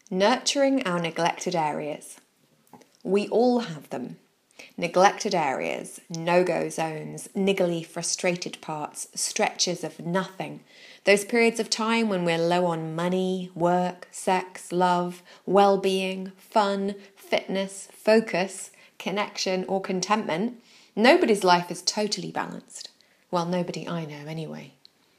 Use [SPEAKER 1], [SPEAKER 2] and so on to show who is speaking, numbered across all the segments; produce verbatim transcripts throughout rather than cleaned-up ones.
[SPEAKER 1] Nurturing our neglected areas. We all have them. Neglected areas, no-go zones, niggly, frustrated parts, stretches of nothing. Those periods of time when we're low on money, work, sex, love, well-being, fun, fitness, focus, connection, or contentment. Nobody's life is totally balanced. Well, nobody I know anyway.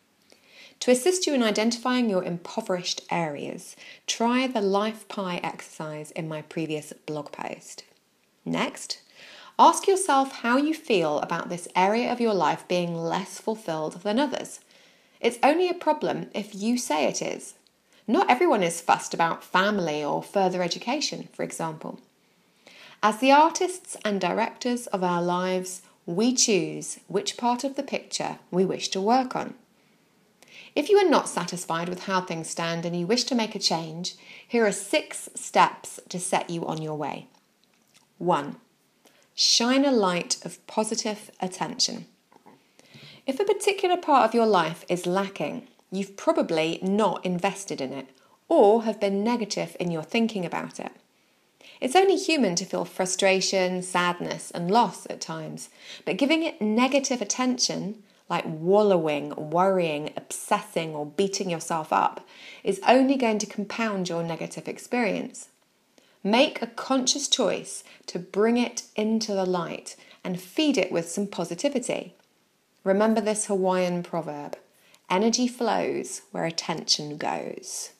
[SPEAKER 1] To assist you in identifying your impoverished areas, try the Life Pie exercise in my previous blog post. Next, ask yourself how you feel about this area of your life being less fulfilled than others. It's only a problem if you say it is. Not everyone is fussed about family or further education, for example. As the artists and directors of our lives, we choose which part of the picture we wish to work on. If you are not satisfied with how things stand and you wish to make a change, here are six steps to set you on your way. One. Shine a light of positive attention. If a particular part of your life is lacking, you've probably not invested in it or have been negative in your thinking about it. It's only human to feel frustration, sadness, and loss at times, but giving it negative attention, like wallowing, worrying, obsessing, or beating yourself up, is only going to compound your negative experience. Make a conscious choice to bring it into the light and feed it with some positivity. Remember this Hawaiian proverb, energy flows where attention goes.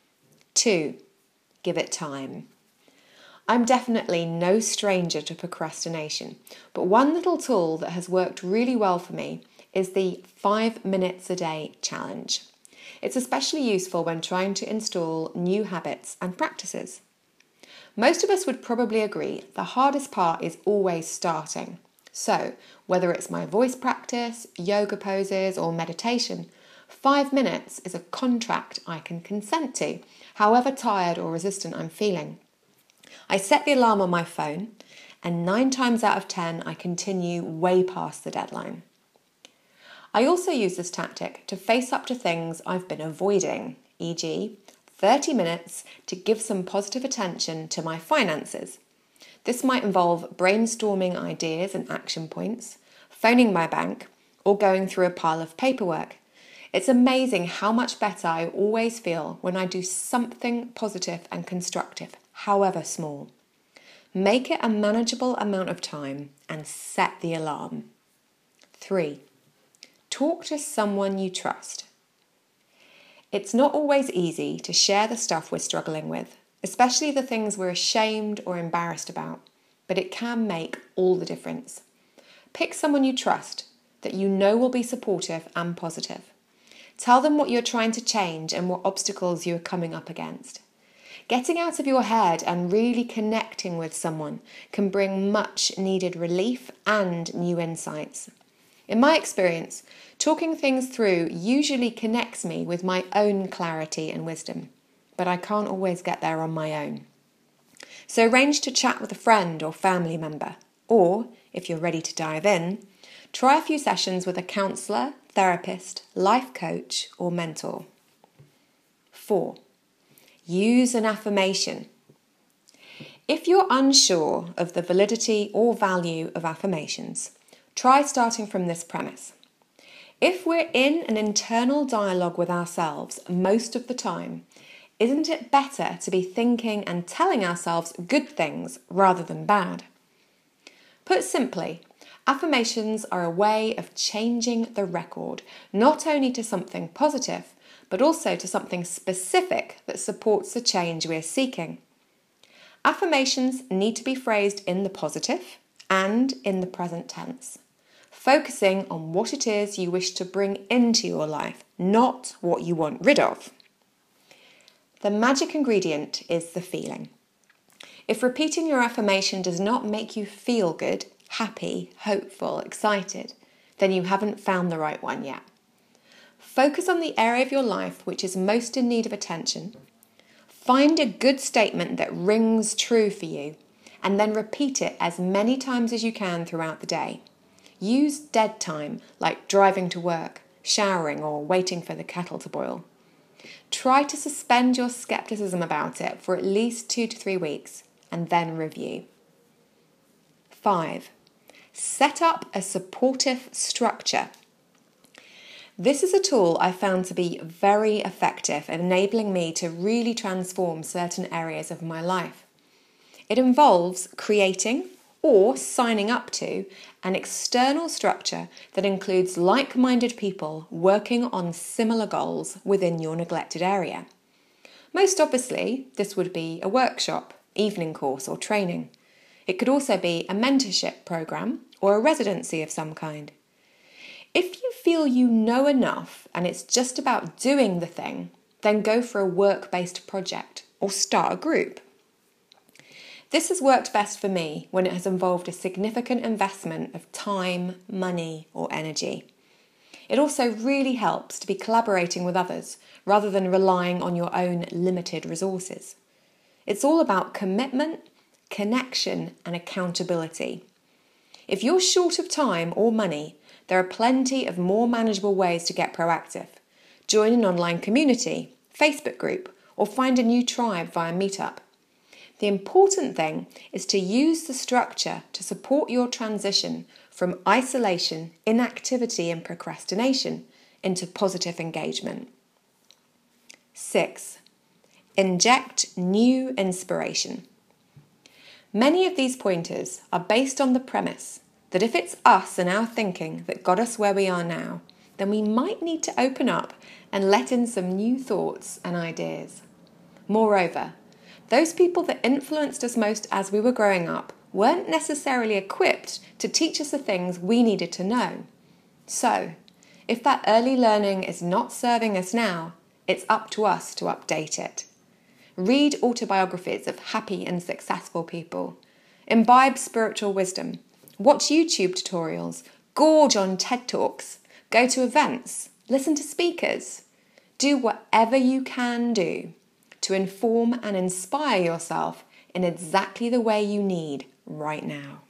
[SPEAKER 1] Two, give it time. I'm definitely no stranger to procrastination, but one little tool that has worked really well for me is the five minutes a day challenge. It's especially useful when trying to install new habits and practices. Most of us would probably agree the hardest part is always starting. So, whether it's my voice practice, yoga poses, or meditation, five minutes is a contract I can consent to, however tired or resistant I'm feeling. I set the alarm on my phone, and nine times out of ten I continue way past the deadline. I also use this tactic to face up to things I've been avoiding, for example, thirty minutes to give some positive attention to my finances. This might involve brainstorming ideas and action points, phoning my bank, or going through a pile of paperwork. It's amazing how much better I always feel when I do something positive and constructive, however small. Make it a manageable amount of time and set the alarm. Three. Talk to someone you trust. It's not always easy to share the stuff we're struggling with, especially the things we're ashamed or embarrassed about, but it can make all the difference. Pick someone you trust, that you know will be supportive and positive. Tell them what you're trying to change and what obstacles you are coming up against. Getting out of your head and really connecting with someone can bring much needed relief and new insights. In my experience, talking things through usually connects me with my own clarity and wisdom, but I can't always get there on my own. So arrange to chat with a friend or family member, or, if you're ready to dive in, try a few sessions with a counsellor, therapist, life coach, or mentor. Four. Use an affirmation. If you're unsure of the validity or value of affirmations, try starting from this premise. If we're in an internal dialogue with ourselves most of the time, isn't it better to be thinking and telling ourselves good things rather than bad? Put simply, affirmations are a way of changing the record, not only to something positive, but also to something specific that supports the change we're seeking. Affirmations need to be phrased in the positive and in the present tense, focusing on what it is you wish to bring into your life, not what you want rid of. The magic ingredient is the feeling. If repeating your affirmation does not make you feel good, happy, hopeful, excited, then you haven't found the right one yet. Focus on the area of your life which is most in need of attention. Find a good statement that rings true for you, and then repeat it as many times as you can throughout the day. Use dead time, like driving to work, showering, or waiting for the kettle to boil. Try to suspend your skepticism about it for at least two to three weeks and then review. Five, set up a supportive structure. This is a tool I found to be very effective in enabling me to really transform certain areas of my life. It involves creating or signing up to an external structure that includes like-minded people working on similar goals within your neglected area. Most obviously, this would be a workshop, evening course or training. It could also be a mentorship program or a residency of some kind. If you feel you know enough and it's just about doing the thing, then go for a work-based project or start a group. This has worked best for me when it has involved a significant investment of time, money, or energy. It also really helps to be collaborating with others rather than relying on your own limited resources. It's all about commitment, connection, and accountability. If you're short of time or money, there are plenty of more manageable ways to get proactive. Join an online community, Facebook group, or find a new tribe via Meetup. The important thing is to use the structure to support your transition from isolation, inactivity, and procrastination into positive engagement. Six, inject new inspiration. Many of these pointers are based on the premise that if it's us and our thinking that got us where we are now, then we might need to open up and let in some new thoughts and ideas. Moreover, those people that influenced us most as we were growing up weren't necessarily equipped to teach us the things we needed to know. So, if that early learning is not serving us now, it's up to us to update it. Read autobiographies of happy and successful people. Imbibe spiritual wisdom. Watch YouTube tutorials. Gorge on TED Talks. Go to events. Listen to speakers. Do whatever you can do to inform and inspire yourself in exactly the way you need right now.